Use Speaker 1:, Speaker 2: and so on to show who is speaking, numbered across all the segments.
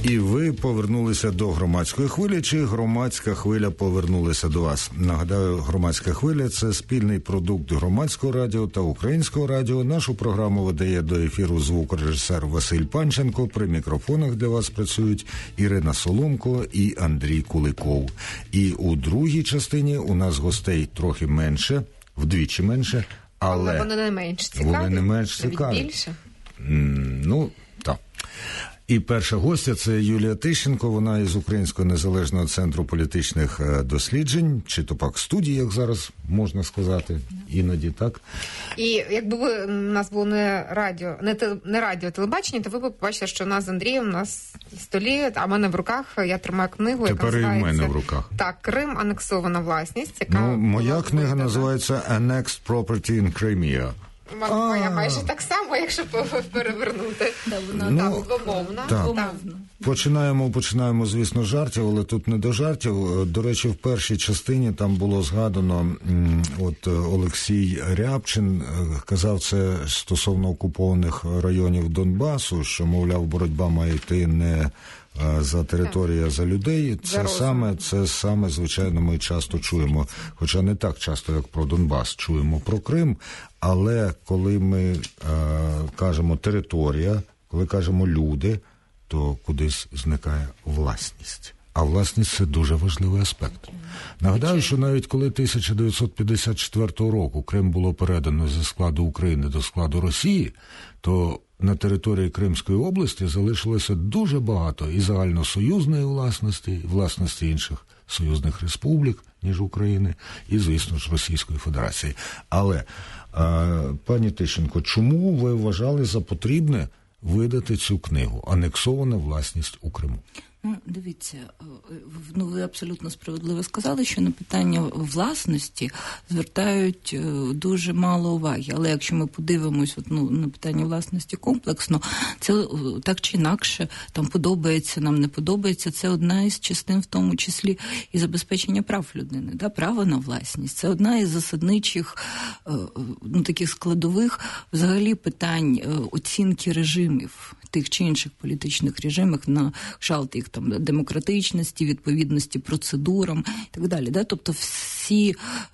Speaker 1: І ви повернулися до громадської хвилі, чи громадська хвиля повернулася до вас? Нагадаю, громадська хвиля – це спільний продукт громадського радіо та українського радіо. Нашу програму видає до ефіру звукорежисер Василь Панченко. При мікрофонах для вас працюють Ірина Соломко і Андрій Куликов. І у другій частині у нас гостей трохи менше, вдвічі менше, але
Speaker 2: вони не менш цікаві.
Speaker 1: Вони не менш цікаві.
Speaker 2: Більше?
Speaker 1: Ну, так. І перша гостя – це Юлія Тищенко, вона із Українського незалежного центру політичних досліджень, чи то пак студії, як зараз можна сказати, іноді, так?
Speaker 2: І якби у нас було не радіо, телебачення, то ви б побачили, що у нас з Андрієм на столі, а в мене в руках, я тримаю книгу, яка називається...
Speaker 1: Тепер і в мене в руках.
Speaker 2: Так, «Крим. Анексована власність». Яка
Speaker 1: моя книга називається «Annexed Property in Crimea».
Speaker 2: Моя майже так само, якщо перевернути. Вона двомовна.
Speaker 1: Починаємо, звісно, з жартів, але тут не до жартів. До речі, в першій частині там було згадано, Олексій Рябчин казав це стосовно окупованих районів Донбасу, що, мовляв, боротьба має йти не за територію, а за людей. Це саме, звичайно, ми часто чуємо, хоча не так часто, як про Донбас, чуємо про Крим, але коли ми кажемо територія, коли кажемо люди, то кудись зникає власність. А власність – це дуже важливий аспект. Нагадаю, що навіть коли 1954 року Крим було передано зі складу України до складу Росії, то на території Кримської області залишилося дуже багато і загальносоюзної власності, і власності інших союзних республік, ніж України, і, звісно ж, Російської Федерації. Але, пані Тищенко, чому ви вважали за потрібне видати цю книгу «Анексована власність у Криму»?
Speaker 3: Дивіться, ви абсолютно справедливо сказали, що на питання власності звертають дуже мало уваги. Але якщо ми подивимось на питання власності комплексно, це так чи інакше, там подобається, нам не подобається, це одна із частин, в тому числі і забезпечення прав людини. Да? Право на власність. Це одна із засадничих таких складових взагалі питань оцінки режимів, тих чи інших політичних режимів, на кшталт їх там демократичності, відповідності процедурам і так далі. Да? Тобто всі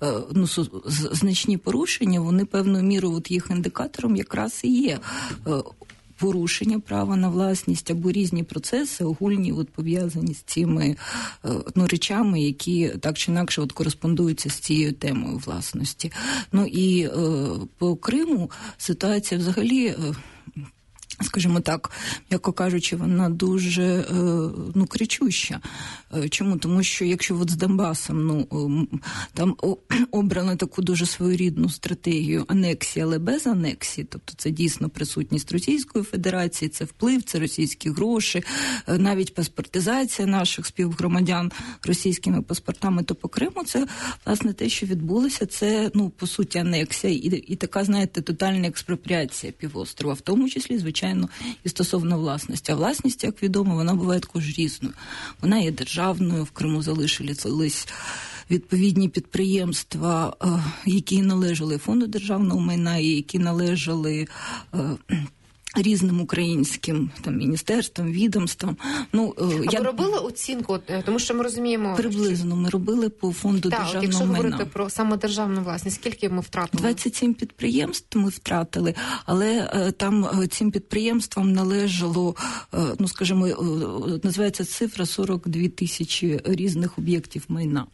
Speaker 3: значні порушення, вони певною мірою їх індикатором якраз і є порушення права на власність або різні процеси огульні, пов'язані з цими речами, які так чи інакше кореспондуються з цією темою власності. І по Криму ситуація взагалі, скажімо так, м'яко кажучи, вона дуже кричуща. Чому? Тому що якщо з Донбасом, там обрано таку дуже своєрідну стратегію анексії, але без анексії, тобто це дійсно присутність Російської Федерації, це вплив, це російські гроші, навіть паспортизація наших співгромадян російськими паспортами, то по Криму це, власне, те, що відбулося, це, по суті, анексія і така, знаєте, тотальна експропріація півострова, в тому числі, звичайно, і стосовно власності. А власність, як відомо, вона буває також різною. Вона є державною, в Криму залишились відповідні підприємства, які належали Фонду державного майна і які належали різним українським міністерствам, відомствам.
Speaker 2: Ви робили оцінку? Тому що ми розуміємо...
Speaker 3: Приблизно. Ми робили по Фонду державного майна.
Speaker 2: Якщо говорити про саме державну власність, скільки ми втратили?
Speaker 3: 27 підприємств ми втратили, але там цим підприємствам належало, скажімо, називається цифра 42 тисячі різних об'єктів майна.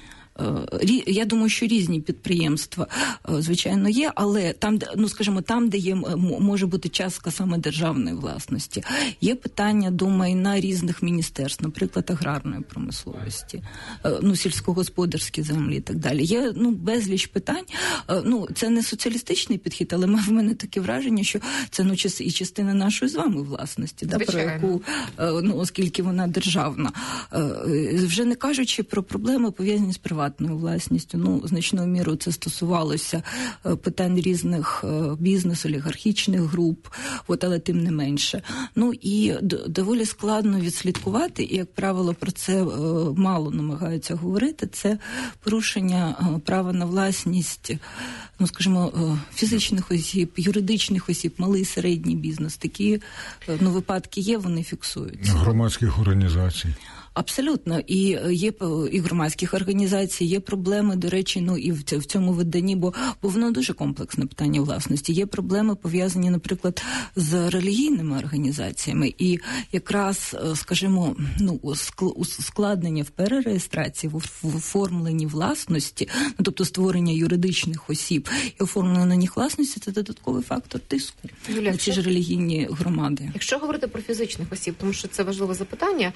Speaker 3: Я думаю, що різні підприємства, звичайно, є, але там, там, де є, може бути частка саме державної власності. Є питання до майна різних міністерств, наприклад, аграрної промисловості, сільськогосподарські землі і так далі. Є, безліч питань. Це не соціалістичний підхід, але в мене таке враження, що це, і частина нашої з вами власності, про яку, оскільки вона державна. Вже не кажучи про проблеми, пов'язані з приватністю. приватною власністю. Ну, значною мірою це стосувалося питань різних бізнес-олігархічних груп, але тим не менше. Ну, і доволі складно відслідкувати, і, як правило, про це мало намагаються говорити, це порушення права на власність, ну, скажімо, фізичних осіб, юридичних осіб, малий і середній бізнес. Такі, ну, випадки є, вони фіксуються.
Speaker 1: Громадських організацій.
Speaker 3: Абсолютно. І є і громадських організацій, є проблеми, до речі, ну і в цьому виданні, бо воно дуже комплексне питання власності. Є проблеми, пов'язані, наприклад, з релігійними організаціями. І якраз, скажімо, ну, ускладнення в перереєстрації, в оформленні власності, ну, тобто створення юридичних осіб і оформлення на них власності, це додатковий фактор тиску на ці ж релігійні громади.
Speaker 2: Якщо говорити про фізичних осіб, тому що це важливе запитання,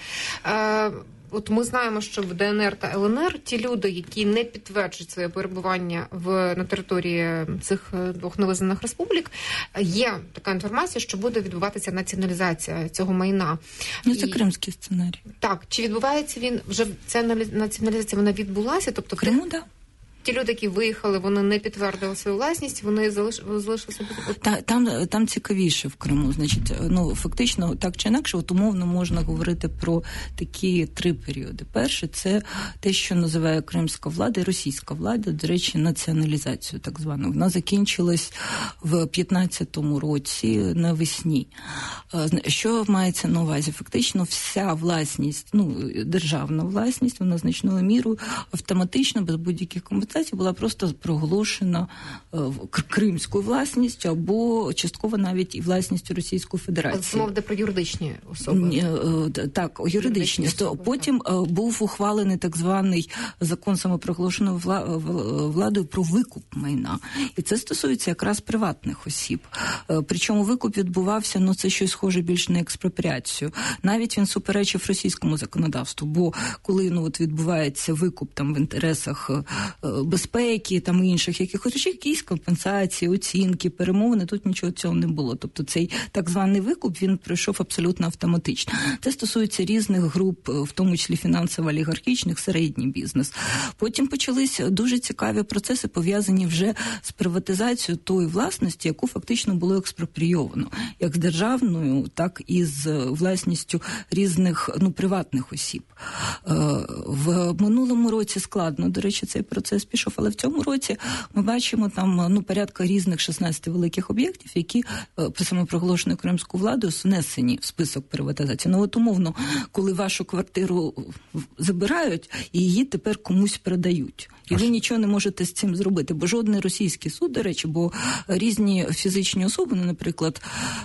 Speaker 2: от ми знаємо, що в ДНР та ЛНР ті люди, які не підтверджують своє перебування на території цих двох невизнаних республік, є така інформація, що буде відбуватися націоналізація цього майна.
Speaker 3: Ну, це кримський сценарій.
Speaker 2: Так, чи відбувається він, вже ця націоналізація, вона відбулася? Тобто
Speaker 3: в Криму, так.
Speaker 2: Ті люди, які виїхали, вони не підтвердили свою власність, вони залишилися...
Speaker 3: Там цікавіше в Криму. Значить, ну, фактично, так чи інакше, от умовно можна говорити про такі 3 періоди. Перше, це те, що називає кримська влада і російська влада, до речі, націоналізацію так звану. Вона закінчилась в 15-му році навесні. Що мається на увазі? Фактично, вся власність, ну, державна власність, вона значною мірою автоматично, без будь-яких компенсацій, була просто проголошена кримською власністю або частково навіть і власністю Російської Федерації.
Speaker 2: Це мова про юридичні особи?
Speaker 3: Так, юридичні. Потім був ухвалений так званий закон самопроголошеної владою про викуп майна. І це стосується якраз приватних осіб. Причому викуп відбувався, ну це щось схоже більш на експропріацію. Навіть він суперечив російському законодавству, бо коли, ну, от відбувається викуп там в інтересах безпеки, там інших якихось речей, якісь компенсації, оцінки, перемовини, тут нічого цього не було. Тобто цей так званий викуп, він пройшов абсолютно автоматично. Це стосується різних груп, в тому числі фінансово-олігархічних, середній бізнес. Потім почались дуже цікаві процеси, пов'язані вже з приватизацією тої власності, яку фактично було експропрійовано, як з державною, так і з власністю різних, ну, приватних осіб. В минулому році складно, до речі, цей процес пішов, але в цьому році ми бачимо там, ну, порядка різних 16 великих об'єктів, які самопроголошеною кримською владою внесені в список приватизації. Ну, от умовно, коли вашу квартиру забирають, і її тепер комусь передають. І ви нічого не можете з цим зробити, бо жодний російський суд, до речі, бо різні фізичні особи, ну, наприклад,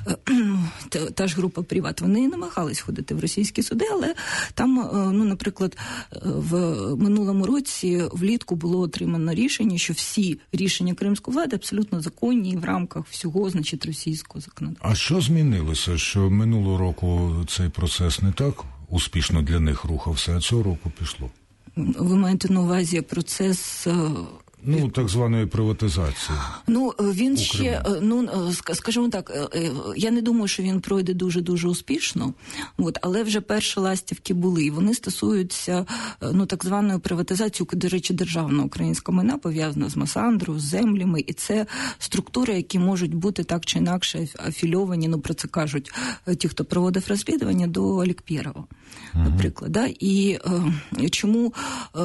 Speaker 3: та ж група «Приват», вони намагались ходити в російські суди, але там, ну, наприклад, в минулому році влітку було отримано рішення, що всі рішення кримської влади абсолютно законні в рамках всього, значить, російського законодавства.
Speaker 1: А що змінилося, що минулого року цей процес не так успішно для них рухався, а цього року пішло?
Speaker 3: Ви маєте на увазі процес...
Speaker 1: Ну, так званої приватизації.
Speaker 3: Ну, він ще, ну, скажімо так, я не думаю, що він пройде дуже-дуже успішно, от, але вже перші ластівки були, і вони стосуються, ну, так званої приватизації, до речі, державна українська майна пов'язана з Масандрою, з землями, і це структури, які можуть бути так чи інакше афільовані, ну, про це кажуть ті, хто проводив розслідування, до Олікпєрова, наприклад, да? І чому,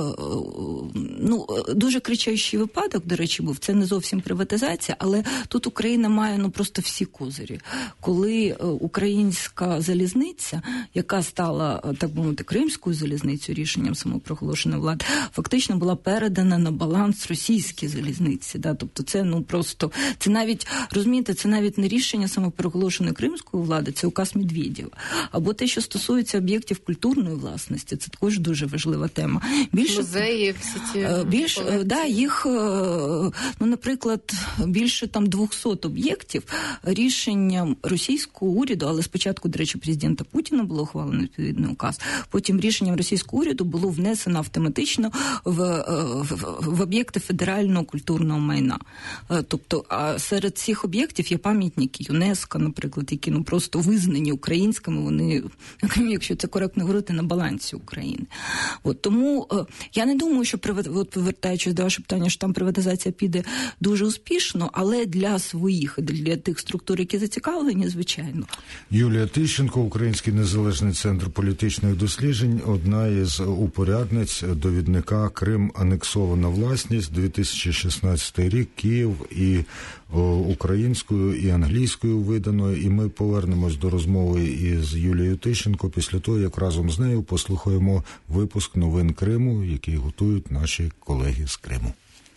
Speaker 3: ну, дуже кричаючий випадок, до речі, був, це не зовсім приватизація, але тут Україна має, ну, просто всі козирі. Коли українська залізниця, яка стала, так би мовити, кримською залізницею рішенням самопроголошеної влади, фактично була передана на баланс російській залізниці. Да? Тобто це, ну, просто, це навіть, розумієте, це навіть не рішення самопроголошеної кримської влади, це указ Медведєва. Або те, що стосується об'єктів культурної власності, це також дуже важлива тема.
Speaker 2: Музеї, всі ті...
Speaker 3: Да, їх яких, наприклад, більше 200 об'єктів рішенням російського уряду, але спочатку, до речі, президента Путіна було ухвалено відповідний указ, потім рішенням російського уряду було внесено автоматично в об'єкти федерального культурного майна. Тобто, а серед цих об'єктів є пам'ятники ЮНЕСКО, наприклад, які просто визнані українськими, вони, якщо це коректно говорити, на балансі України. Тому я не думаю, що, повертаючись до вашого питання, що там приватизація піде дуже успішно, але для своїх, для тих структур, які зацікавлені, звичайно.
Speaker 1: Юлія Тищенко, Український незалежний центр політичних досліджень, одна із упорядниць довідника «Крим. Анексована власність», 2016 рік, Київ, і українською, і англійською виданою. І ми повернемось до розмови із Юлією Тищенко після того, як разом з нею послухаємо випуск новин Криму, який готують наші колеги з Криму.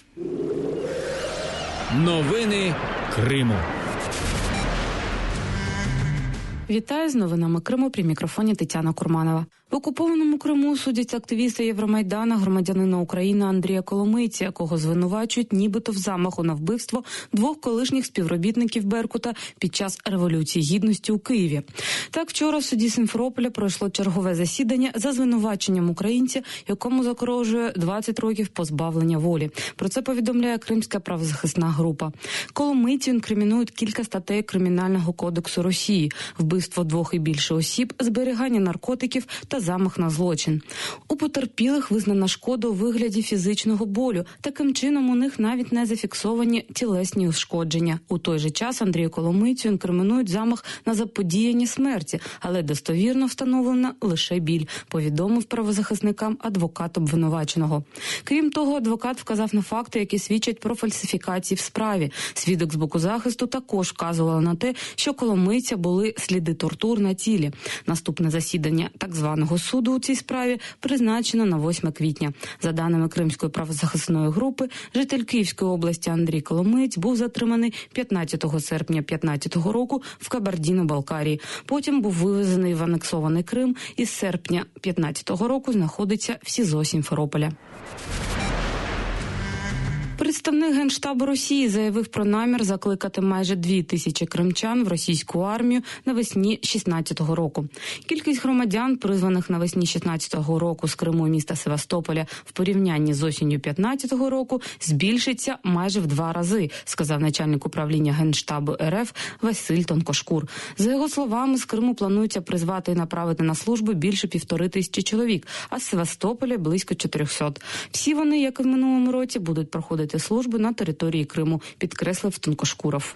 Speaker 4: Новини Криму.
Speaker 5: Вітаю з новинами Криму, при мікрофоні Тетяна Курманова. В окупованому Криму судять активіста Євромайдана, громадянина України Андрія Коломийця, якого звинувачують нібито в замаху на вбивство 2 колишніх співробітників Беркута під час Революції Гідності у Києві. Так, вчора в суді Сімферополя пройшло чергове засідання за звинуваченням українця, якому загрожує 20 років позбавлення волі. Про це повідомляє Кримська правозахисна група. Коломийцю інкримінують кілька статей Кримінального кодексу Росії: вбивство 2 і більше осіб, зберігання наркотиків та замах на злочин. У потерпілих визнана шкода у вигляді фізичного болю. Таким чином у них навіть не зафіксовані тілесні ушкодження. У той же час Андрію Коломийцю інкримінують замах на заподіяння смерті, але достовірно встановлена лише біль, повідомив правозахисникам адвокат обвинуваченого. Крім того, адвокат вказав на факти, які свідчать про фальсифікації в справі. Свідок з боку захисту також вказувала на те, що Коломийця були сліди тортур на тілі. Наступне засідання так званого суду у цій справі призначено на 8 квітня. За даними Кримської правозахисної групи, житель Київської області Андрій Коломиєць був затриманий 15 серпня 2015 року в Кабардино-Балкарії. Потім був вивезений в анексований Крим і з серпня 2015 року знаходиться в СІЗО Сімферополя. Представник Генштабу Росії заявив про намір закликати майже 2000 кримчан в російську армію навесні 2016 року. Кількість громадян, призваних навесні 2016 року з Криму і міста Севастополя в порівнянні з осінню 2015 року, збільшиться майже в 2 рази, сказав начальник управління Генштабу РФ Василь Тонкошкур. За його словами, з Криму планується призвати і направити на службу більше 1500 чоловік, а з Севастополя близько 400. Всі вони, як і в минулому році, будуть проходити службу на території Криму, підкреслив Тонкошкуров.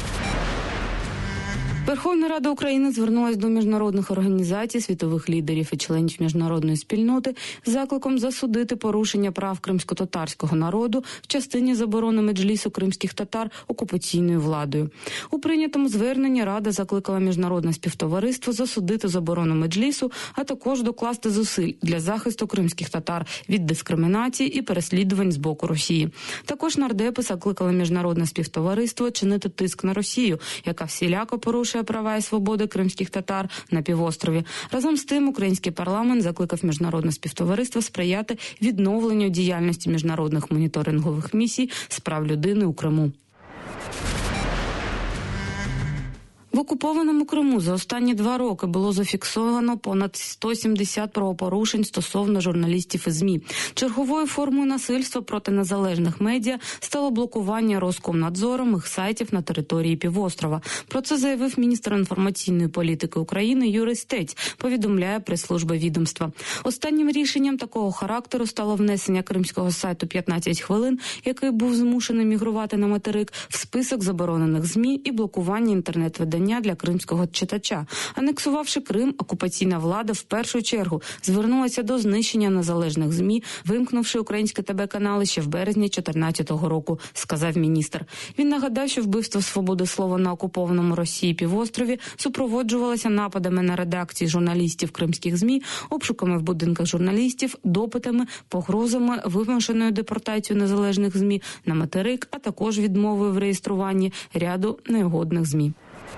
Speaker 5: Верховна Рада України звернулась до міжнародних організацій, світових лідерів і членів міжнародної спільноти з закликом засудити порушення прав кримсько-татарського народу в частині заборони меджлісу кримських татар окупаційною владою. У прийнятому зверненні Рада закликала міжнародне співтовариство засудити заборону меджлісу, а також докласти зусиль для захисту кримських татар від дискримінації і переслідувань з боку Росії. Також нардепи закликали міжнародне співтовариство чинити тиск на Росію, яка всіляко порушує права і свободи кримських татар на півострові. Разом з тим, український парламент закликав міжнародне співтовариство сприяти відновленню діяльності міжнародних моніторингових місій з прав людини у Криму. В окупованому Криму за останні 2 роки було зафіксовано понад 170 правопорушень стосовно журналістів і ЗМІ. Черговою формою насильства проти незалежних медіа стало блокування Роскомнадзором їх сайтів на території півострова. Про це заявив міністр інформаційної політики України Юрій Стець, повідомляє прес-служба відомства. Останнім рішенням такого характеру стало внесення кримського сайту «15 хвилин», який був змушений мігрувати на материк, в список заборонених ЗМІ і блокування інтернет-видань для кримського читача. Анексувавши Крим, окупаційна влада в першу чергу звернулася до знищення незалежних ЗМІ, вимкнувши українські ТБ-канали ще в березні 2014 року, сказав міністр. Він нагадав, що вбивство свободи слова на окупованому Росії півострові супроводжувалося нападами на редакції журналістів кримських ЗМІ, обшуками в будинках журналістів, допитами, погрозами, вимушеною депортацією незалежних ЗМІ на материк, а також відмовою в реєструванні ряду неугодних ЗМІ.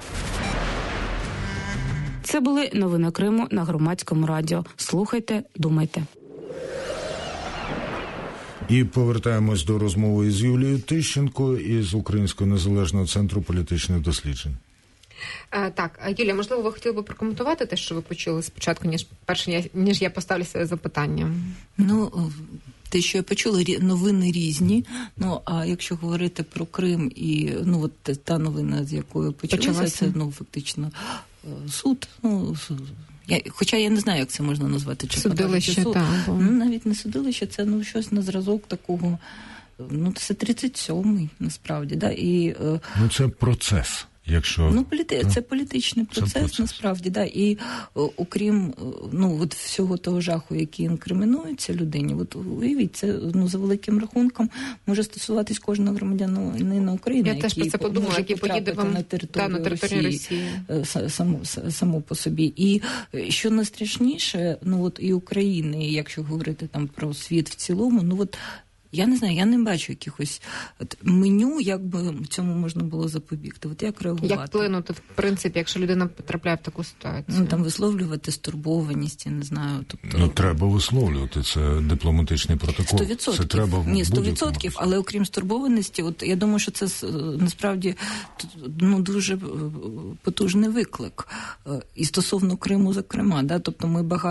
Speaker 5: Це були новини Криму на Громадському радіо. Слухайте, думайте.
Speaker 1: І повертаємось до розмови із Юлією Тищенко із Українського незалежного центру політичних досліджень.
Speaker 2: Так, Юлія, можливо, ви хотіли би прокоментувати те, що ви почули спочатку, ніж я поставлю своє запитання?
Speaker 3: Те, що я почула, новини різні. А якщо говорити про Крим і та новина, з якою почалася, це фактично суд. Хоча я не знаю, як це можна назвати.
Speaker 2: Судилище, так.
Speaker 3: Навіть не судилище, це щось на зразок такого. Це 37-й, насправді. Да? І,
Speaker 1: це процес.
Speaker 3: Це політичний процес, насправді, да. І окрім всього того жаху, який інкримінується людині, уявіть, це за великим рахунком може стосуватись кожного громадянина України,
Speaker 2: я теж про це подумала, який поїде вам на територію Росії.
Speaker 3: Само по собі. І що найстрашніше, і України, якщо говорити там про світ в цілому, я не знаю, я не бачу якихось меню, як би цьому можна було запобігти. Як реагувати?
Speaker 2: Як вплинути, в принципі, якщо людина потрапляє в таку ситуацію?
Speaker 3: Там висловлювати стурбованість, я не знаю.
Speaker 1: Треба висловлювати, це дипломатичний протокол.
Speaker 3: 100%.
Speaker 1: Це треба
Speaker 3: 100%, але окрім стурбованості, я думаю, що це насправді дуже потужний виклик. І стосовно Криму, зокрема, да? Тобто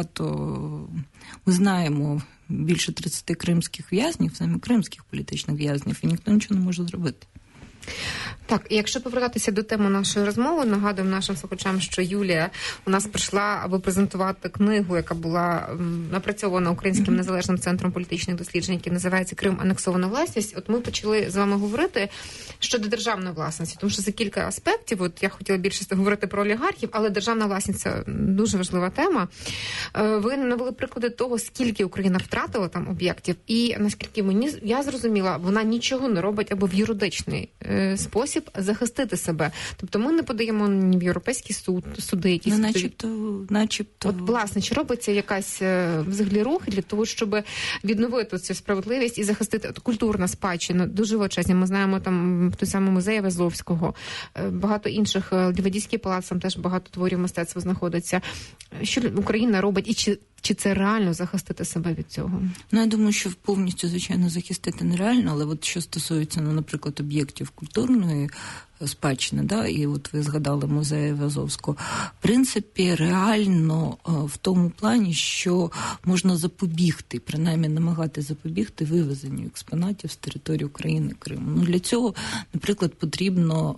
Speaker 3: ми знаємо більше 30 кримських в'язнів, саме кримських політичних в'язнів, і ніхто нічого не може зробити.
Speaker 2: Так, якщо повертатися до теми нашої розмови, нагадуємо нашим слухачам, що Юлія у нас прийшла, аби презентувати книгу, яка була напрацьована Українським незалежним центром політичних досліджень, який називається «Крим. Анексована власність». От ми почали з вами говорити щодо державної власності, тому що за кілька аспектів, я хотіла більше говорити про олігархів, але державна власність – це дуже важлива тема. Ви навели приклади того, скільки Україна втратила там об'єктів, і наскільки я зрозуміла, вона нічого не робить або в юридичний спосіб захистити себе. Тобто ми не подаємо ні в Європейський суди, якісь...
Speaker 3: Начебто.
Speaker 2: От, власне, чи робиться якась взагалі рух для того, щоб відновити цю справедливість і захистити культурна спадщина? Дуже величезні. Ми знаємо там той самий музей Вазовського, багато інших, Лівадійський палац, там теж багато творів мистецтва знаходиться. Що Україна робить і чи це реально захистити себе від цього?
Speaker 3: Я думаю, що повністю, звичайно, захистити нереально, але що стосується, наприклад, об'єктів культурної спадщини, да, і ви згадали музей Вазовського, в принципі, реально в тому плані, що можна запобігти, принаймні намагати запобігти вивезенню експонатів з території України, Криму. Для цього, наприклад, потрібно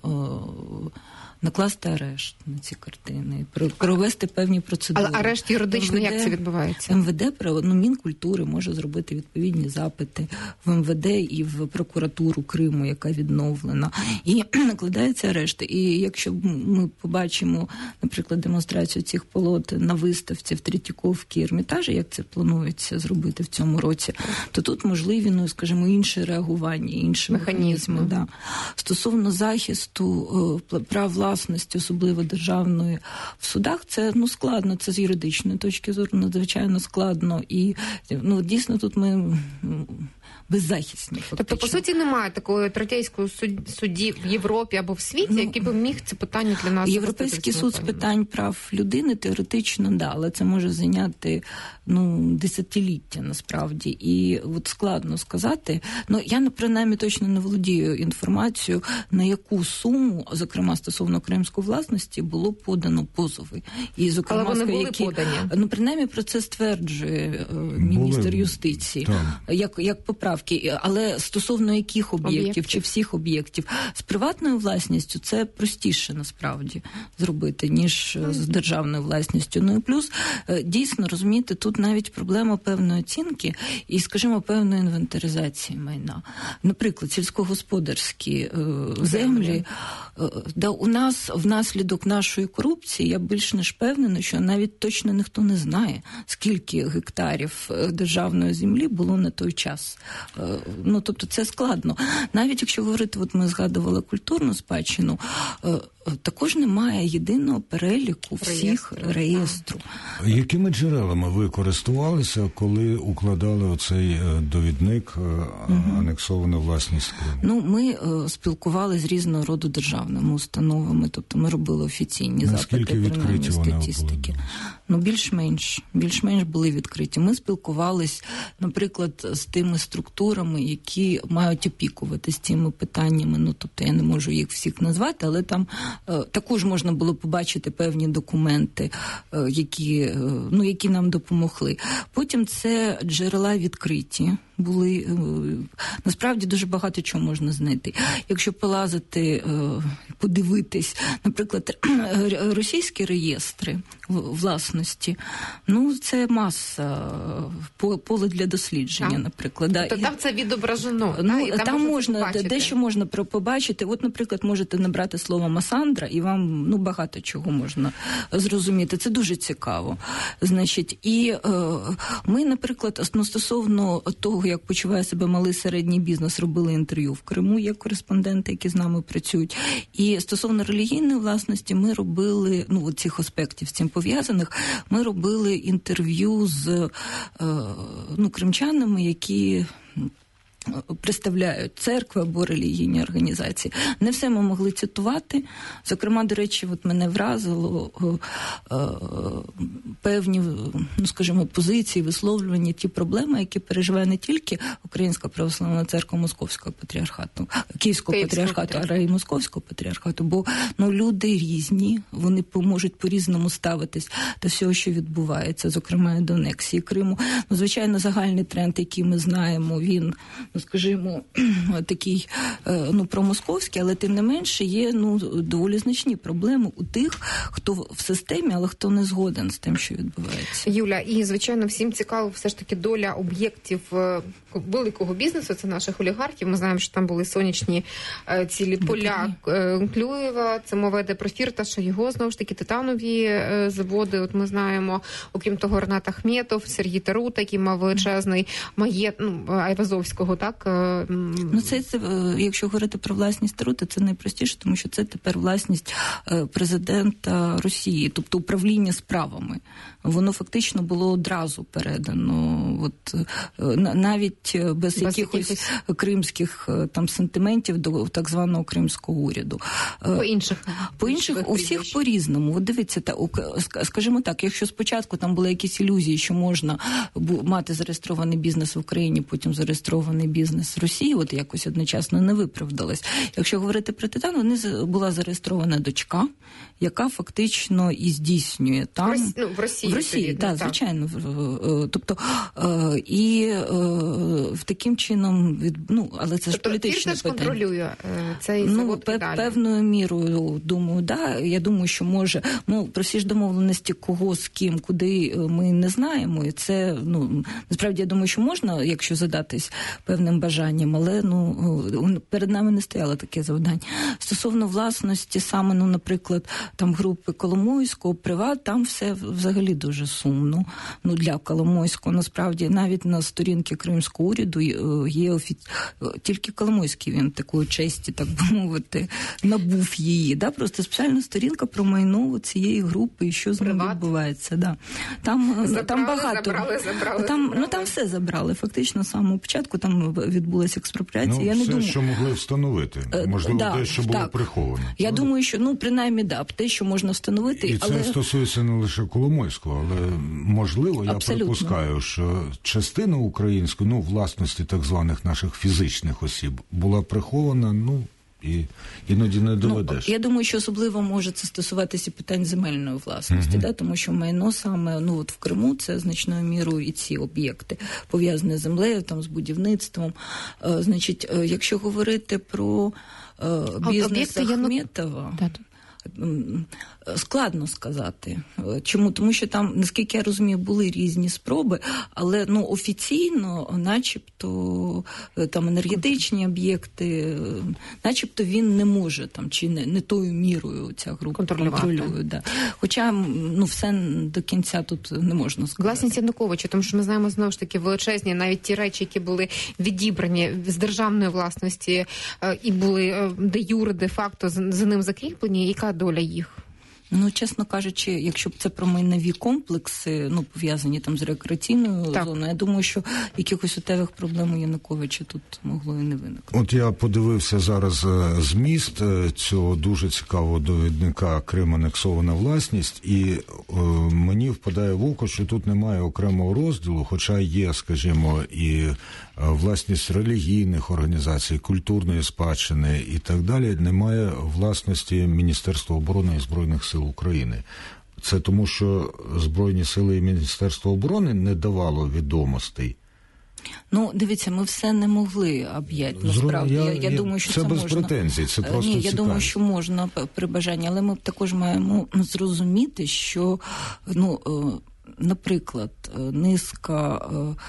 Speaker 3: накласти арешт на ці картини, провести певні процедури.
Speaker 2: Але арешт юридично як це відбувається?
Speaker 3: МВД, Мінкультури може зробити відповідні запити в МВД і в прокуратуру Криму, яка відновлена. І накладається арешт. І якщо ми побачимо, наприклад, демонстрацію цих полотен на виставці в Третьяковці Ермітажі, як це планується зробити в цьому році, то тут можливі, інше реагування, інші механізми. Да. Стосовно захисту прав власності, особливо державної, в судах, це складно, це з юридичної точки зору надзвичайно складно. І дійсно тут ми беззахисні. Фактично.
Speaker 2: Тобто, по суті, немає такої третейської судді в Європі або в світі, який би міг це питання для нас...
Speaker 3: Європейський суд з питань прав людини теоретично, да, але це може зайняти десятиліття, насправді. І складно сказати. Я, принаймні, точно не володію інформацією, на яку суму, зокрема, стосовно кримської власності, було подано позови. І, зокрема,
Speaker 2: але вони були подані?
Speaker 3: Принаймні, про це стверджує міністр юстиції. Як поправки. Але стосовно яких об'єктів чи всіх об'єктів, з приватною власністю це простіше, насправді, зробити, ніж з державною власністю. І плюс, дійсно, розумієте, тут навіть проблема певної оцінки і, скажімо, певної інвентаризації майна. Наприклад, сільськогосподарські землі. У нас внаслідок нашої корупції, я більш ніж впевнена, що навіть точно ніхто не знає, скільки гектарів державної землі було на той час. Тобто це складно. Навіть якщо говорити, ми згадували культурну спадщину, також немає єдиного переліку всіх реєстру.
Speaker 1: Якими джерелами ви користувалися, коли укладали оцей довідник анексовану власність Криму?
Speaker 3: Ну, ми спілкувалися з різного роду державними установами, тобто ми робили офіційні запити принаймні статистики. Ну, більш-менш були відкриті. Ми спілкувались, наприклад, з тими структурами, які мають опікуватись цими питаннями. Ну, тобто я не можу їх всіх назвати, але там також можна було побачити певні документи, які нам допомогли. Потім це джерела відкриті були. Насправді дуже багато чого можна знайти. Якщо полазити, подивитись, наприклад, російські реєстри власності, ну, це маса, поле для дослідження, наприклад.
Speaker 2: Тобто там це відображено?
Speaker 3: Ну,
Speaker 2: і
Speaker 3: там можна, дещо можна побачити. От, наприклад, можете набрати слово «Масандра», і вам, ну, багато чого можна зрозуміти. Це дуже цікаво. Значить, і ми, наприклад, стосовно того, як почуває себе малий середній бізнес, робили інтерв'ю в Криму, є кореспонденти, які з нами працюють. І стосовно релігійної власності ми робили, ну, от цих аспектів з цим пов'язаних, ми робили інтерв'ю з кримчанами, які представляють церкви або релігійні організації. Не все ми могли цитувати. Зокрема, до речі, от мене вразило певні, ну, скажімо, позиції, висловлювання, ті проблеми, які переживає не тільки Українська православна церква Московського патріархату, Київського патріархату, а й Московського патріархату, бо, ну, люди різні, вони можуть по-різному ставитись до всього, що відбувається, зокрема, і до анексії Криму. Ну, звичайно, загальний тренд, який ми знаємо, він, ну, скажімо, такий, ну, промосковський, але тим не менше є, ну, доволі значні проблеми у тих, хто в системі, але хто не згоден з тим, що відбувається.
Speaker 2: Юля, і, звичайно, всім цікаво все ж таки доля об'єктів великого бізнесу, це наших олігархів. Ми знаємо, що там були сонячні цілі поля Клюєва, це мова йде про Фірташа, його, знову ж таки, титанові заводи, от ми знаємо, окрім того, Ренат Ахметов, Сергій Тарута, який мав величезний Айвазовського, так?
Speaker 3: Ну, це, якщо говорити про власність Тарута, це найпростіше, тому що це тепер власність президента Росії, тобто управління справами. Воно фактично було одразу передано, от, навіть без якихось кримських там сентиментів до так званого кримського уряду. По інших у всіх по-різному. От дивіться, скажімо так, якщо спочатку там були якісь ілюзії, що можна мати зареєстрований бізнес в Україні, потім зареєстрований бізнес в Росії, от якось одночасно не виправдалось. Якщо говорити про Титан, була зареєстрована дочка, яка фактично і здійснює там...
Speaker 2: В Росії,
Speaker 3: так, звичайно. Тобто, і таким чином, але це ж політичне питання.
Speaker 2: Фірташ контролює цей завод і далі?
Speaker 3: Певною мірою, думаю, да. Я думаю, що може, про всі ж домовленості кого, з ким, куди ми не знаємо. І це, насправді, я думаю, що можна, якщо задатись певним бажанням, але, перед нами не стояло таке завдання. Стосовно власності, саме, наприклад, там групи Коломойського, Приват, там все взагалі дуже сумно. Для Коломойського, насправді, навіть на сторінки кримського уряду є тільки Коломойський він такої честі, так би мовити, набув її. Да? Просто спеціальна сторінка про майно цієї групи і що з ним відбувається. Да. Там багато. Забрали. Там все забрали. Фактично, з самого початку там відбулася експропріація. Я не думаю,
Speaker 1: що могли встановити. Можливо, те, що було приховано.
Speaker 3: Я думаю, що, принаймні, те, що можна встановити.
Speaker 1: І це стосується не лише Коломойського, але, можливо, я припускаю, що частина української, власності так званих наших фізичних осіб була прихована, і іноді не доведеш.
Speaker 3: Я думаю, що особливо може це стосуватися питань земельної власності, тому що майно саме, от в Криму це значною мірою і ці об'єкти, пов'язані з землею, там, з будівництвом. Значить, якщо говорити про бізнес Ахметова... Складно сказати. Чому? Тому що там, наскільки я розумію, були різні спроби, але офіційно, начебто, там енергетичні об'єкти, начебто він не може там, чи не тою мірою ця група контролює. Да. Хоча, все до кінця тут не можна сказати.
Speaker 2: Власність Януковича, тому що ми знаємо, знову ж таки, величезні, навіть ті речі, які були відібрані з державної власності і були де юре, де факто за ним закріплені, яка доля їх?
Speaker 3: Ну, чесно кажучи, якщо б це про майнові комплекси, пов'язані там з рекреаційною зоною, я думаю, що якихось суттєвих проблем у Януковича тут могло і не виникнути.
Speaker 1: От я подивився зараз зміст цього дуже цікавого довідника «Крим. Анексована власність», і мені впадає в око, що тут немає окремого розділу, хоча є, скажімо, і власність релігійних організацій, культурної спадщини і так далі, немає власності Міністерства оборони і Збройних сил України. Це тому, що Збройні сили і Міністерство оборони не давало відомостей?
Speaker 3: Дивіться, ми все не могли об'яти, насправді. Я думаю, що це
Speaker 1: без
Speaker 3: можна.
Speaker 1: Претензій, це просто цікаво.
Speaker 3: Я думаю, що можна при бажанні, але ми також маємо зрозуміти, що, наприклад, низка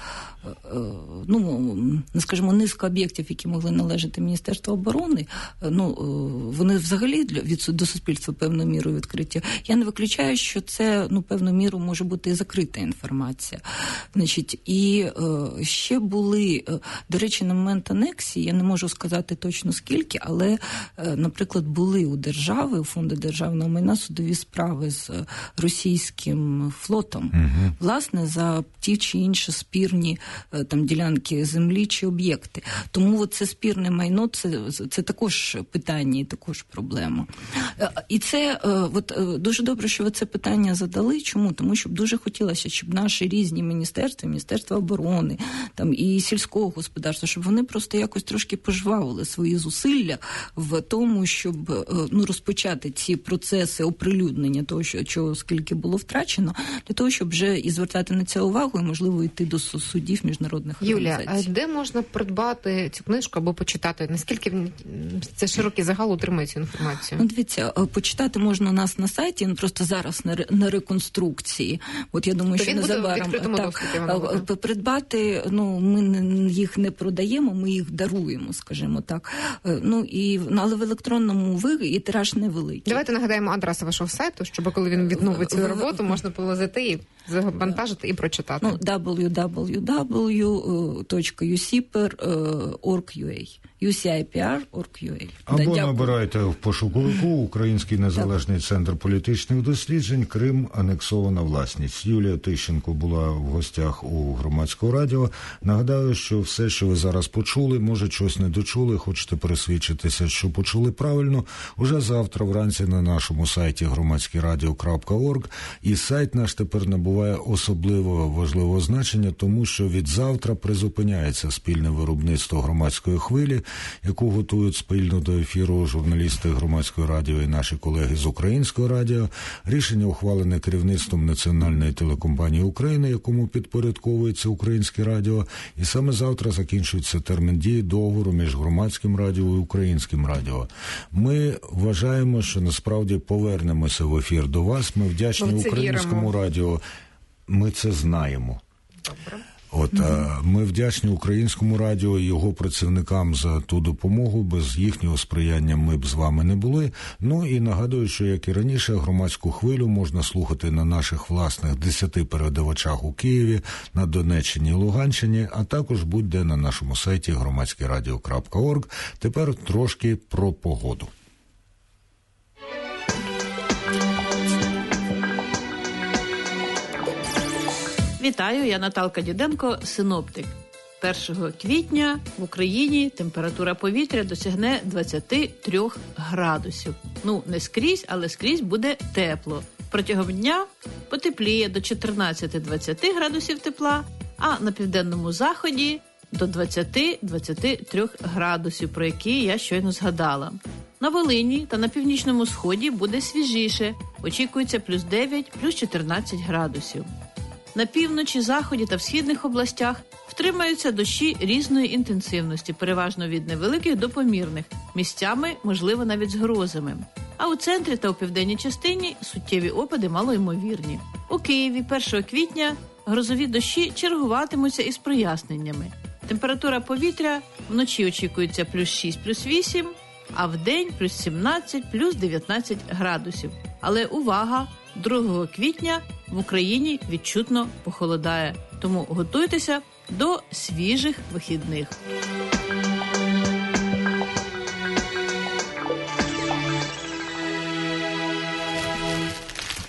Speaker 3: низка об'єктів, які могли належати Міністерству оборони, вони взагалі до суспільства певною мірою відкриті. Я не виключаю, що це певною мірою може бути і закрита інформація. І ще були, до речі, на момент анексії, я не можу сказати точно скільки, але, наприклад, були у держави, у Фонду державного майна судові справи з російським флотом, власне, за ті чи інші спірні там ділянки землі чи об'єкти. Тому це спірне майно, це також питання і також проблема. І це дуже добре, що ви це питання задали. Чому? Тому що дуже хотілося, щоб наші різні міністерства, Міністерство оборони, там і сільського господарства, щоб вони просто якось трошки пожвавили свої зусилля в тому, щоб розпочати ці процеси оприлюднення того, чого скільки було втрачено, для того, щоб вже і звертати на це увагу і, можливо, йти до судів міжнародних організацій.
Speaker 2: Юлія, а де можна придбати цю книжку або почитати? Наскільки це широкий загал отримує цю інформацію?
Speaker 3: Дивіться, почитати можна у нас на сайті, він просто зараз на реконструкції. От я думаю, що незабаром придбати, ми їх не продаємо, ми їх даруємо, скажімо так. Але в електронному вигляді і тираж невеликий.
Speaker 2: Давайте нагадаємо адресу вашого сайту, щоб коли він відновить цю роботу, можна повозити і завантажити і прочитати.
Speaker 3: www.ucipr.org.ua UCIPR.org.ua.
Speaker 1: Або набирайте в пошуковику Український незалежний центр політичних досліджень «Крим. Анексована власність». Юлія Тищенко була в гостях у Громадського радіо. Нагадаю, що все, що ви зараз почули, може щось не дочули, хочете пересвідчитися, що почули правильно, уже завтра вранці на нашому сайті громадськерадіо.орг. І сайт наш тепер набуває особливо важливого значення, тому що від завтра призупиняється спільне виробництво громадської хвилі, яку готують спільно до ефіру журналісти Громадського радіо і наші колеги з Українського радіо. Рішення ухвалене керівництвом Національної телекомпанії України, якому підпорядковується Українське радіо. І саме завтра закінчується термін дії договору між Громадським радіо і Українським радіо. Ми вважаємо, що насправді повернемося в ефір до вас. Ми вдячні Українському радіо. Ми це знаємо.
Speaker 2: Добре.
Speaker 1: Ми вдячні Українському радіо і його працівникам за ту допомогу. Без їхнього сприяння ми б з вами не були. І нагадую, що, як і раніше, громадську хвилю можна слухати на наших власних 10 передавачах у Києві, на Донеччині і Луганщині, а також будь-де на нашому сайті громадськерадіо.орг. Тепер трошки про погоду.
Speaker 6: Вітаю, я Наталка Діденко, синоптик. 1 квітня в Україні температура повітря досягне 23 градусів. Не скрізь, але скрізь буде тепло. Протягом дня потепліє до 14-20 градусів тепла, а на південному заході до 20-23 градусів, про які я щойно згадала. На Волині та на північному сході буде свіжіше, очікується плюс 9, плюс 14 градусів. На півночі, заході та в східних областях втримаються дощі різної інтенсивності, переважно від невеликих до помірних, місцями, можливо, навіть з грозами. А у центрі та у південній частині суттєві опади малоймовірні. У Києві 1 квітня грозові дощі чергуватимуться із проясненнями. Температура повітря вночі очікується плюс 6, плюс 8, а вдень плюс 17, плюс 19 градусів. Але увага! 2 квітня в Україні відчутно похолодає, тому готуйтеся до свіжих вихідних.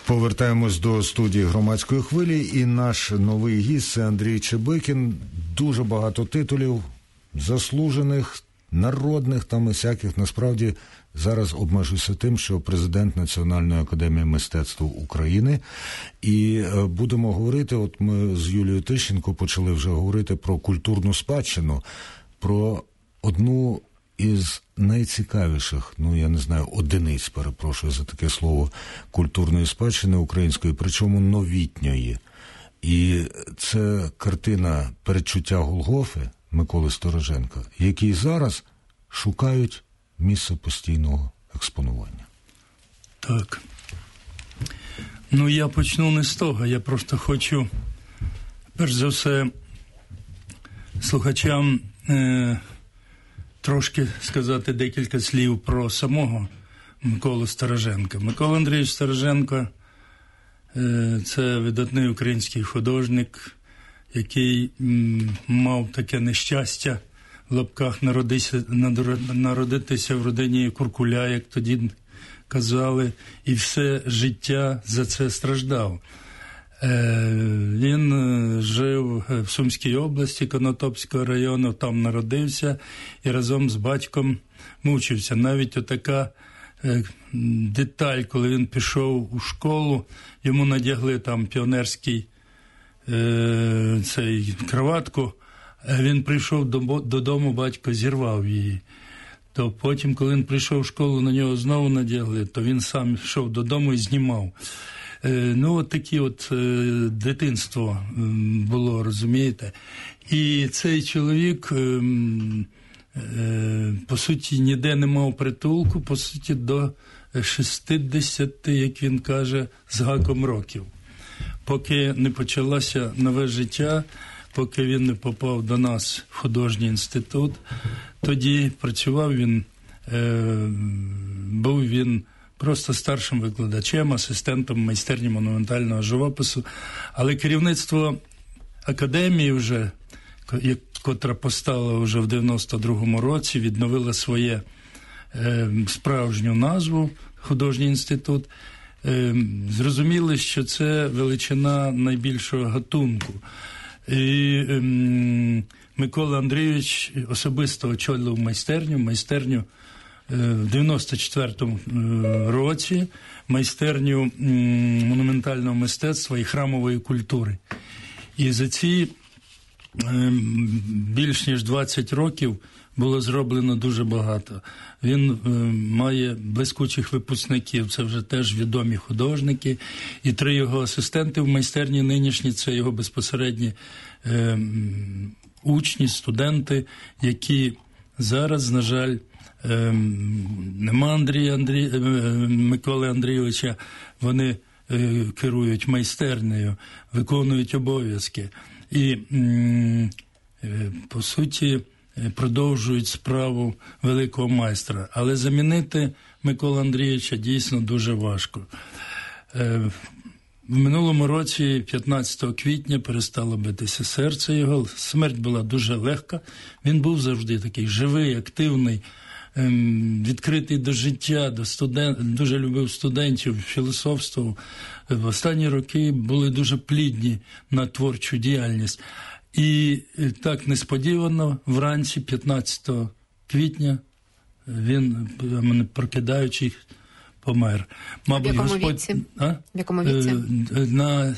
Speaker 1: Повертаємось до студії «Громадської хвилі», і наш новий гість – це Андрій Чебикін. Дуже багато титулів, заслужених, народних там і всяких. Насправді, зараз обмежуся тим, що президент Національної академії мистецтв України. І будемо говорити, от ми з Юлією Тищенко почали вже говорити про культурну спадщину, про одну із найцікавіших, я не знаю, одиниць, перепрошую за таке слово, культурної спадщини української, причому новітньої. І це картина «Передчуття Голгофи» Миколи Стороженка, які зараз шукають місце постійного експонування.
Speaker 7: Так. Я почну не з того. Я просто хочу, перш за все, слухачам трошки сказати декілька слів про самого Миколу Стороженка. Микола Андрійович Стороженко – це видатний український художник, який мав таке нещастя в лапках народитися в родині Куркуля, як тоді казали, і все життя за це страждав. Він жив в Сумській області, Конотопського району, там народився і разом з батьком мучився. Навіть отака деталь, коли він пішов у школу, йому надягли там піонерський цей краватку, він прийшов додому, батько зірвав її. То потім, коли він прийшов в школу, на нього знову надягли, то він сам йшов додому і знімав. От таке дитинство було, розумієте. І цей чоловік, по суті, ніде не мав притулку, по суті, до 60, як він каже, з гаком років. Поки не почалося нове життя, поки він не попав до нас в художній інститут, тоді працював він, був він просто старшим викладачем, асистентом майстерні монументального живопису. Але керівництво академії вже, котра постала вже в 92-му році, відновила своє справжню назву «Художній інститут», зрозуміли, що це величина найбільшого гатунку. І Микола Андрійович особисто очолив майстерню в 94-му році, майстерню монументального мистецтва і храмової культури. І за ці більш ніж 20 років було зроблено дуже багато. Він має блискучих випускників, це вже теж відомі художники, і 3 його асистенти в майстерні нинішні, це його безпосередні учні, студенти, які зараз, на жаль, нема Миколи Андрійовича, вони керують майстернею, виконують обов'язки і, по суті, продовжують справу великого майстра. Але замінити Миколу Андрійовича дійсно дуже важко. В минулому році, 15 квітня, перестало битися серце його. Смерть була дуже легка. Він був завжди такий живий, активний, відкритий до життя, дуже любив студентів, філософствував. В останні роки були дуже плідні на творчу діяльність. І так несподівано, вранці 15 квітня, він, прокидаючи, помер.
Speaker 2: Мабуть, в якому віці? В якому віці?
Speaker 7: На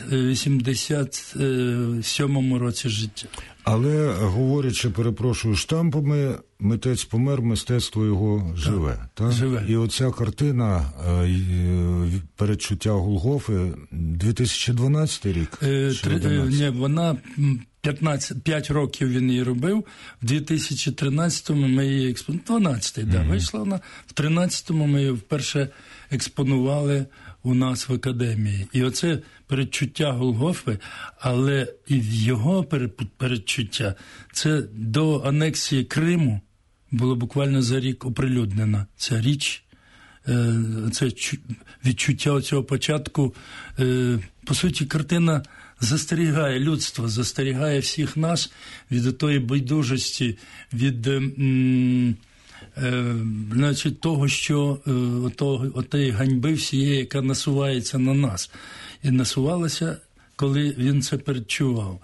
Speaker 7: 87-му році життя.
Speaker 1: Але, говорячи, перепрошую, штампами, митець помер, мистецтво його живе. Так?
Speaker 7: Живе.
Speaker 1: І оця картина «Передчуття Голгофи» 2012 рік?
Speaker 7: Ні, вона 5 років він її робив. В 2013-му ми її експонували. 12-й, вийшла вона. В 13-му ми її вперше експонували у нас в академії. І оце передчуття Голгофи, але і його передчуття, це до анексії Криму було буквально за рік оприлюднена ця річ, це відчуття цього початку. По суті, картина застерігає людство, застерігає всіх нас від тої байдужості, від значить, того, що отої ганьби всієї, яка насувається на нас. І насувалася, коли він це передчував.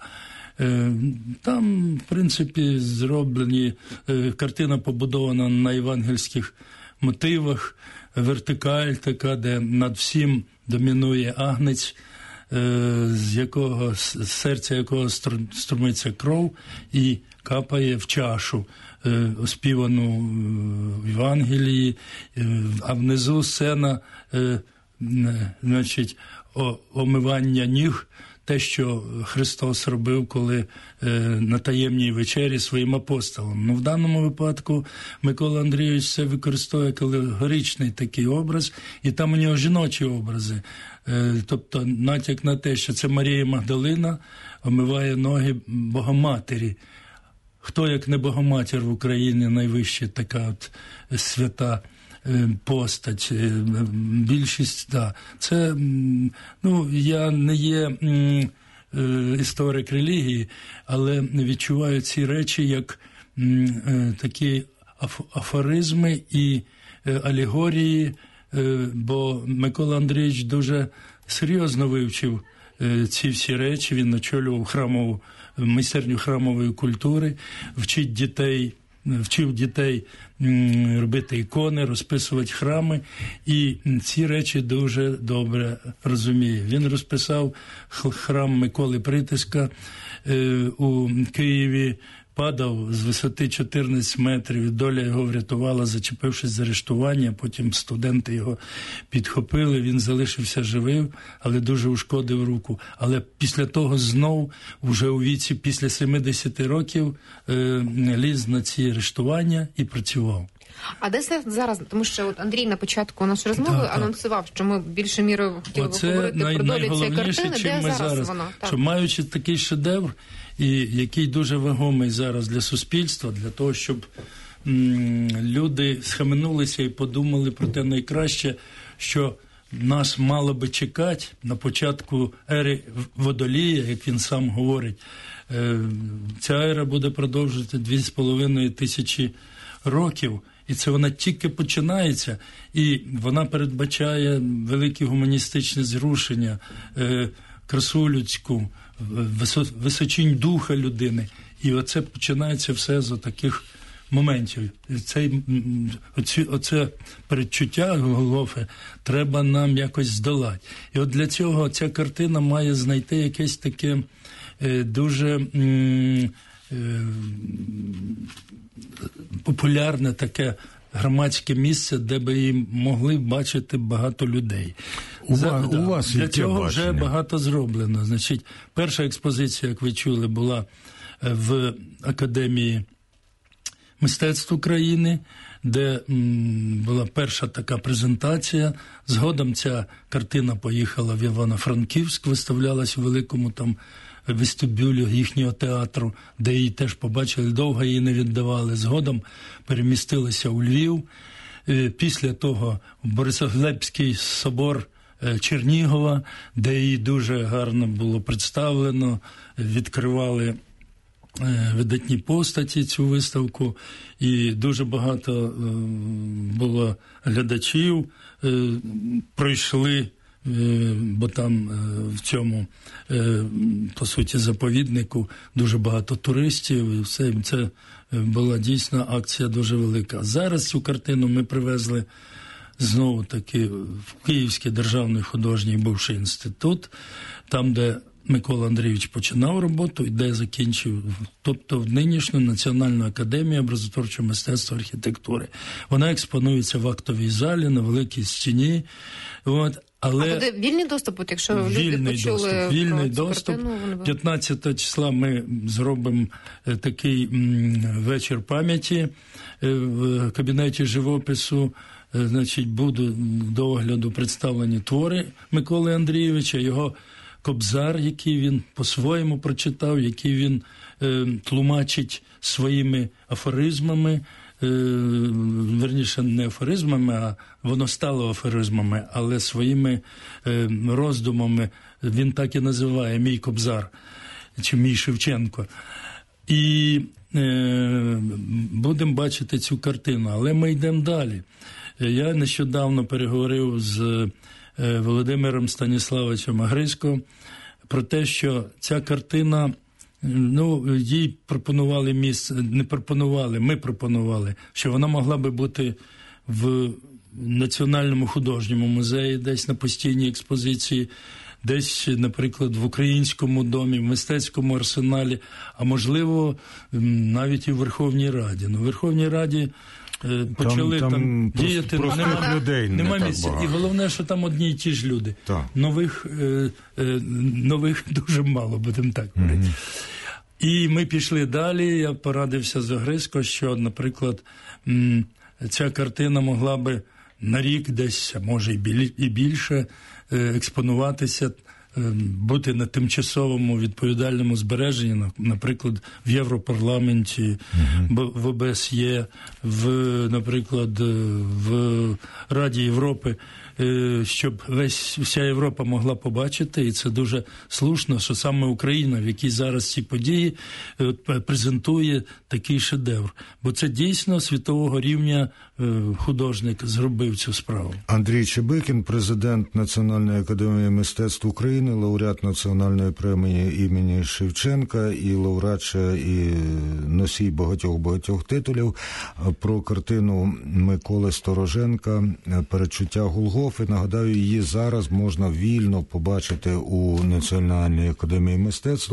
Speaker 7: Там, в принципі, зроблені, картина побудована на євангельських мотивах, вертикаль така, де над всім домінує агнець, з серця якого струмиться кров і капає в чашу, оспівану в Євангелії, а внизу сцена, значить, омивання ніг, те, що Христос робив, коли на таємній вечері своїм апостолам. В даному випадку Микола Андрійович це використовує алегоричний такий образ, і там у нього жіночі образи. Тобто натяк на те, що це Марія Магдалина омиває ноги Богоматері. Хто, як не Богоматір в Україні, найвища така от свята постать, більшість, да. Це, я не є історик релігії, але відчуваю ці речі як такі афоризми і алегорії, бо Микола Андрійович дуже серйозно вивчив ці всі речі, він очолював майстерню храмової культури, вчив дітей робити ікони, розписувати храми, і ці речі дуже добре розуміє. Він розписав храм Миколи Притиска у Києві, падав з висоти 14 метрів, і доля його врятувала, зачепившись за арештування, потім студенти його підхопили, він залишився живим, але дуже ушкодив руку. Але після того знов, уже у віці, після 70 років, ліз на ці арештування і працював.
Speaker 2: А де це зараз? Тому що от Андрій на початку нашої розмови анонсував, що ми більше мірою хотіли поговорити про долю цієї картини. Де зараз вона?
Speaker 7: Що, маючи такий шедевр, і який дуже вагомий зараз для суспільства, для того, щоб люди схаменулися і подумали про те найкраще, що нас мало би чекати на початку ери Водолія, як він сам говорить. Ця ера буде продовжувати 2500 років, і це вона тільки починається, і вона передбачає великі гуманістичні зрушення, красу людську, височінь духа людини. І оце починається все з таких моментів. Оце передчуття Голгофи треба нам якось здолати. І от для цього ця картина має знайти якесь таке дуже популярне таке громадське місце, де би її могли бачити багато людей.
Speaker 1: У вас
Speaker 7: для цього вже багато зроблено. Значить, перша експозиція, як ви чули, була в Академії мистецтв України, де була перша така презентація. Згодом ця картина поїхала в Івано-Франківськ, виставлялась у великому там вестибюлі їхнього театру, де її теж побачили, довго її не віддавали. Згодом перемістилися у Львів. Після того в Борисоглебський собор Чернігова, де її дуже гарно було представлено, відкривали видатні постаті цю виставку, і дуже багато було глядачів, пройшли, бо там в цьому, по суті, заповіднику дуже багато туристів, і все, це була дійсно акція дуже велика. Зараз цю картину ми привезли знову-таки в Київський державний художній бувший інститут, там, де Микола Андрійович починав роботу і де закінчив, тобто в нинішню Національну академію образотворчого мистецтва архітектури. Вона експонується в актовій залі на великій стіні. От, але
Speaker 2: а буде вільний доступ, якщо люди почули
Speaker 7: вільний доступ. 15 числа ми зробимо такий вечір пам'яті в кабінеті живопису. Значить, будуть до огляду представлені твори Миколи Андрійовича, його Кобзар, який він по-своєму прочитав, який він тлумачить своїми афоризмами, верніше не афоризмами, а воно стало афоризмами, але своїми роздумами. Він так і називає «Мій Кобзар» чи «Мій Шевченко». І будемо бачити цю картину. Але ми йдемо далі. Я нещодавно переговорив з Володимиром Станіславовичем Агрисько про те, що ця картина, їй пропонували місце, не пропонували, ми пропонували, що вона могла би бути в Національному художньому музеї, десь на постійній експозиції, десь, наприклад, в Українському домі, в Мистецькому арсеналі, а можливо, навіть і в Верховній Раді. В Верховній Раді почали там діяти, нема місця. І головне, що там одні й ті ж люди. Нових дуже мало, будемо так говорити. І ми пішли далі, я порадився з Агрисько, що, наприклад, ця картина могла би на рік десь, а може і більше, експонуватися, бути на тимчасовому відповідальному збереженні, наприклад, в Європарламенті, в ОБСЄ, наприклад, в Раді Європи, щоб вся Європа могла побачити, і це дуже слушно, що саме Україна, в якій зараз ці події, презентує такий шедевр. Бо це дійсно світового рівня художник зробив цю справу.
Speaker 1: Андрій Чебикін, президент Національної академії мистецтв України, лауреат Національної премії імені Шевченка і лауреат ще і носій багатьох титулів. Про картину Миколи Стороженка «Передчуття Голгофи». Нагадаю, її зараз можна вільно побачити у Національній академії мистецтв.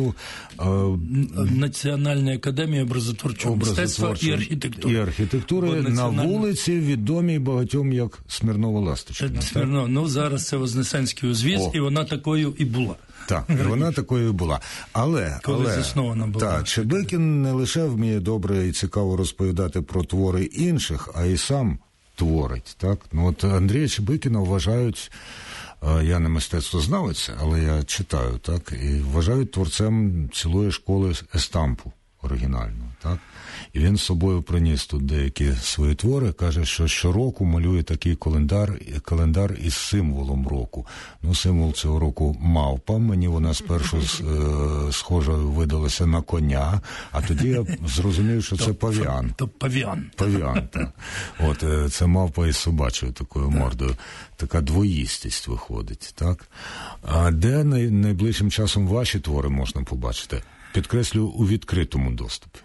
Speaker 7: Національна академія образотворчого мистецтва і архітектури.
Speaker 1: На вулиці, відомій багатьом як Смірнова-Ласточкіна.
Speaker 7: Зараз це Вознесенський узвіз, і вона такою і була.
Speaker 1: Так, вона такою і була. Але
Speaker 7: заснована була.
Speaker 1: Чебикін не лише вміє добре і цікаво розповідати про твори інших, а й сам творить. Так? Андрія Чебикіна вважають, я не мистецтвознавець, але я читаю, так, і вважають творцем цілої школи естампу оригінального. Так? І він з собою приніс тут деякі свої твори, каже, що щороку малює такий календар із символом року. Символ цього року мавпа, мені вона спершу схожою видалася на коня, а тоді я зрозумів, що це павіан. Павіан, так. Це мавпа із собачою такою мордою. Така двоїстість виходить, так? А де найближчим часом ваші твори можна побачити? Підкреслю, у відкритому доступі.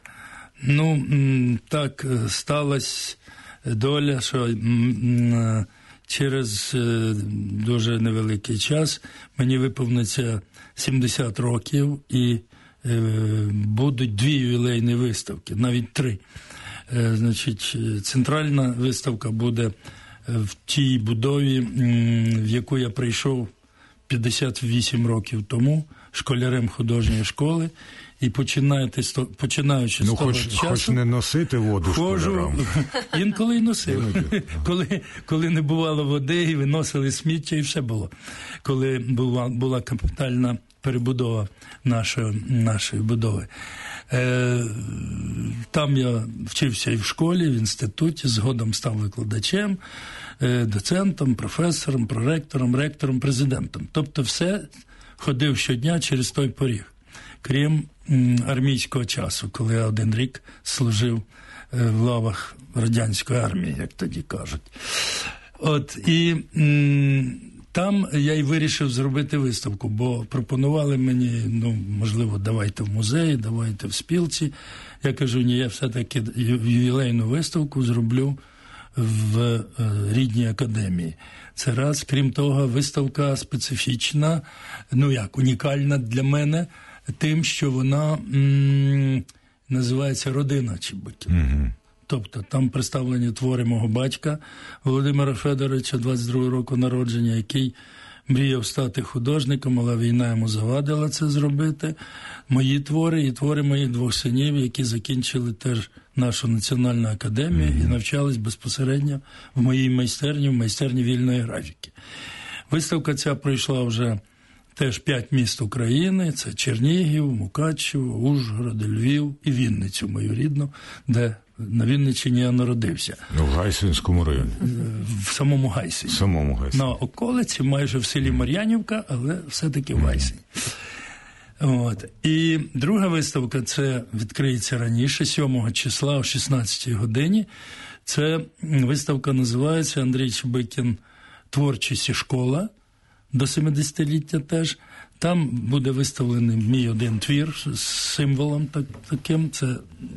Speaker 7: Так сталася доля, що через дуже невеликий час мені виповниться 70 років і будуть 2 ювілейні виставки, навіть 3. Центральна виставка буде в тій будові, в яку я прийшов 58 років тому, школярем художньої школи. І починаючи з того часу...
Speaker 1: Хоч не носити воду школярам.
Speaker 7: Інколи й носив. Коли не бувало води, і виносили сміття, і все було. Коли була капітальна перебудова нашої будови. Там я вчився і в школі, в інституті, згодом став викладачем, доцентом, професором, проректором, ректором, президентом. Тобто все ходив щодня через той поріг. Крім армійського часу, коли я 1 рік служив в лавах радянської армії, як тоді кажуть. І там я й вирішив зробити виставку, бо пропонували мені, можливо, давайте в музеї, давайте в спілці. Я кажу, ні, я все-таки ювілейну виставку зроблю в рідній академії. Це раз. Крім того, виставка специфічна, унікальна для мене, тим, що вона називається «Родина Чебиків». Тобто там представлені твори мого батька Володимира Федоровича, 22-го року народження, який мріяв стати художником, але війна йому завадила це зробити. Мої твори і твори моїх 2 синів, які закінчили теж нашу Національну академію і навчались безпосередньо в моїй майстерні, в майстерні вільної графіки. Виставка ця пройшла вже теж 5 міст України. Це Чернігів, Мукачево, Ужгород, Львів і Вінницю, мою рідну, де на Вінниччині я народився.
Speaker 1: В Гайсинському районі?
Speaker 7: В самому Гайсині. На околиці, майже в селі Мар'янівка, але все-таки в Гайсині. От. І друга виставка, це відкриється раніше, 7 числа о 16 годині. Це виставка називається «Андрій Чебикін. Творчість і школа» до 70-ліття теж. Там буде виставлений мій один твір з символом таким. Це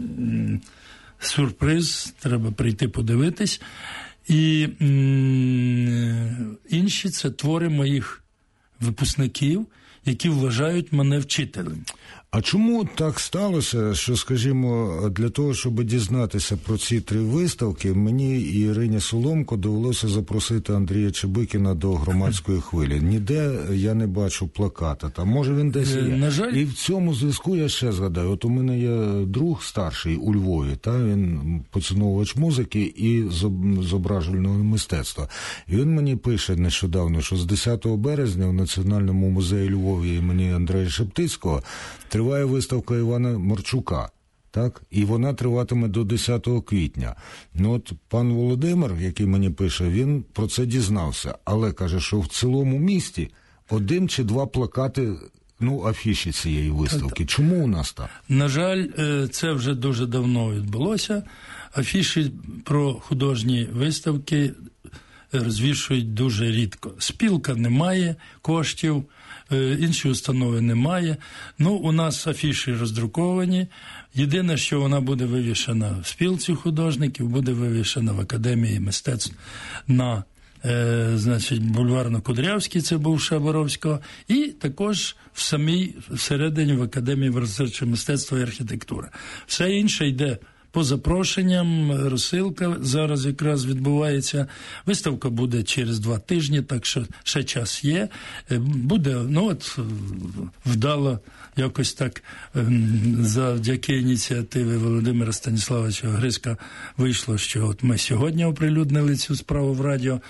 Speaker 7: сюрприз, треба прийти подивитись. І інші – це твори моїх випускників, які вважають мене вчителем.
Speaker 1: А чому так сталося, що, скажімо, для того, щоб дізнатися про ці 3 виставки, мені і Ірині Соломко довелося запросити Андрія Чебикіна до громадської хвилі. Ніде я не бачу плаката. Там, може, він десь є.
Speaker 7: На жаль.
Speaker 1: І в цьому зв'язку я ще згадаю. От у мене є друг старший у Львові, він поціновувач музики і зображувального мистецтва. І він мені пише нещодавно, що з 10 березня в Національному музеї Львові імені Андрея Шептицького триває виставка Івана Марчука, так? І вона триватиме до 10 квітня. Ну от пан Володимир, який мені пише, він про це дізнався, але каже, що в цілому місті 1 чи 2 плакати, афіші цієї виставки. Чому у нас так?
Speaker 7: На жаль, це вже дуже давно відбулося. Афіші про художні виставки розвішують дуже рідко. Спілка не має коштів, інші установи немає. У нас афіші роздруковані. Єдине, що вона буде вивішена в спілці художників, буде вивішена в Академії мистецтв на Бульварно-Кудрявській, це бувша Боровського, і також всередині в Академії виробничого мистецтва і архітектури. Все інше йде по запрошенням, розсилка зараз якраз відбувається. Виставка буде через 2 тижні, так що ще час є. Буде, вдало якось так завдяки ініціативі Володимира Станіславовича Гриська вийшло, що ми сьогодні оприлюднили цю справу в радіо.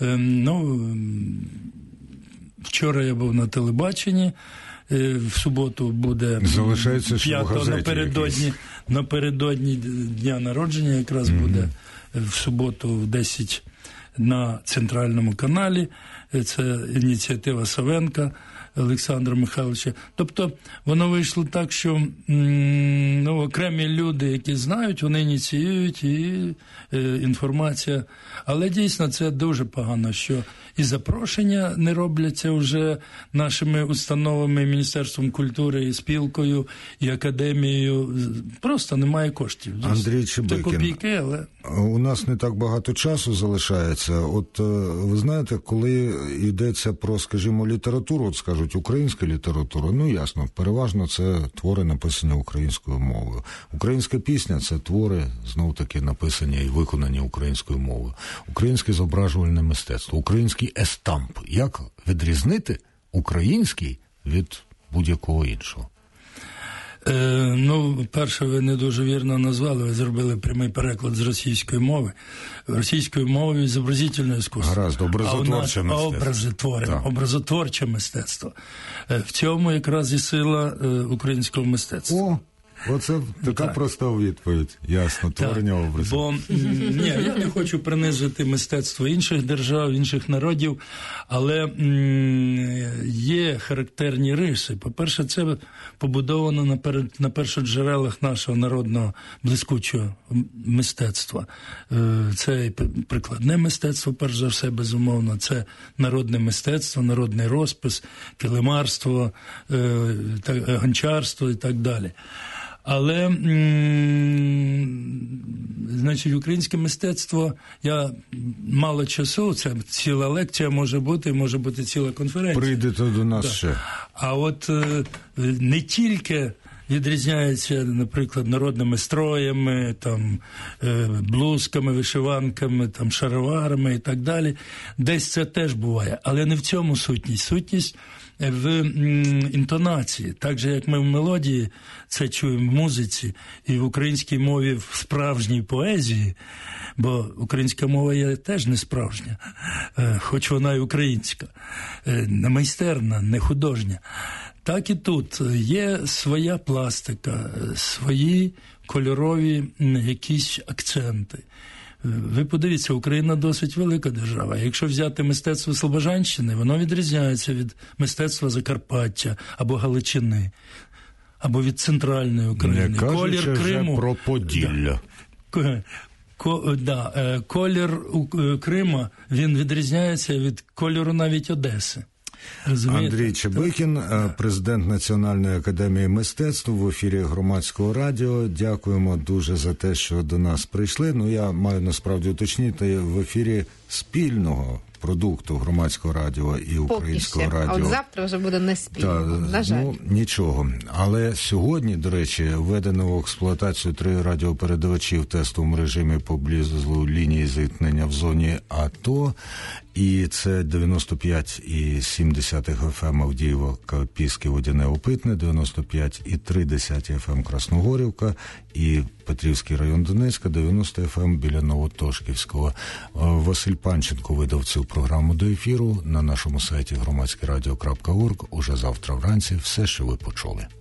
Speaker 7: Вчора я був на телебаченні. В суботу буде 5 напередодні дня народження, якраз буде в суботу в 10 на центральному каналі. Це ініціатива Савенка Олександра Михайловича. Тобто воно вийшло так, що окремі люди, які знають, вони ініціюють і інформація. Але дійсно це дуже погано, що і запрошення не робляться вже нашими установами, Міністерством культури, і спілкою, і академією. Просто немає коштів.
Speaker 1: Андрій Чебикін,
Speaker 7: це копійки, але...
Speaker 1: У нас не так багато часу залишається. От ви знаєте, коли йдеться про, скажімо, літературу, от скажуть, українська література, ясно, переважно це твори, написані українською мовою. Українська пісня – це твори, знов-таки, написані і виконані українською мовою. Українське зображувальне мистецтво, український естамп. Як відрізнити український від будь-якого іншого?
Speaker 7: Перше, ви не дуже вірно назвали, ви зробили прямий переклад з російської мови. Російською мовою зобразительне іскусство.
Speaker 1: Гаразд, образотворче мистецтво.
Speaker 7: Образотворче мистецтво. В цьому якраз і сила українського мистецтва.
Speaker 1: Оце така проста відповідь. Ясно, творення образів.
Speaker 7: Бо я не хочу принизити мистецтво інших держав, інших народів, але є характерні риси. По-перше, це побудовано на першоджерелах нашого народного блискучого мистецтва. Це і прикладне мистецтво, перш за все, безумовно. Це народне мистецтво, народний розпис, килимарство, гончарство і так далі. Але, українське мистецтво, я мало часу, це ціла лекція може бути ціла конференція.
Speaker 1: Прийдете до нас ще.
Speaker 7: А от не тільки відрізняється, наприклад, народними строями, блузками, вишиванками, шароварами і так далі. Десь це теж буває, але не в цьому сутність. Сутність в інтонації. Так же, як ми в мелодії це чуємо в музиці і в українській мові в справжній поезії, бо українська мова є теж не справжня, хоч вона і українська, не майстерна, не художня. Так і тут є своя пластика, свої кольорові якісь акценти. Ви подивіться, Україна досить велика держава. Якщо взяти мистецтво Слобожанщини, воно відрізняється від мистецтва Закарпаття або Галичини, або від центральної України.
Speaker 1: Не кажучи вже про Поділля.
Speaker 7: Колір Крима, він відрізняється від кольору навіть Одеси. Розумієте?
Speaker 1: Андрій Чебикін, президент Національної академії мистецтв, в ефірі Громадського радіо. Дякуємо дуже за те, що до нас прийшли. Я маю насправді уточнити, в ефірі спільного продукту Громадського радіо і Українського радіо.
Speaker 2: А от завтра вже буде не спільно, на жаль.
Speaker 1: Нічого. Але сьогодні, до речі, введено в експлуатацію 3 радіопередавачі в тестовому режимі поблизу лінії зіткнення в зоні АТО. І це 95,7 FM Авдіїво, Піски, Водяне, Опитне, 95,3 FM Красногорівка і Петрівський район Донецька, 90 FM біля Новотошківського. Василь Панченко видав цю програму до ефіру на нашому сайті громадськерадіо.орг. Уже завтра вранці все, що ви почули.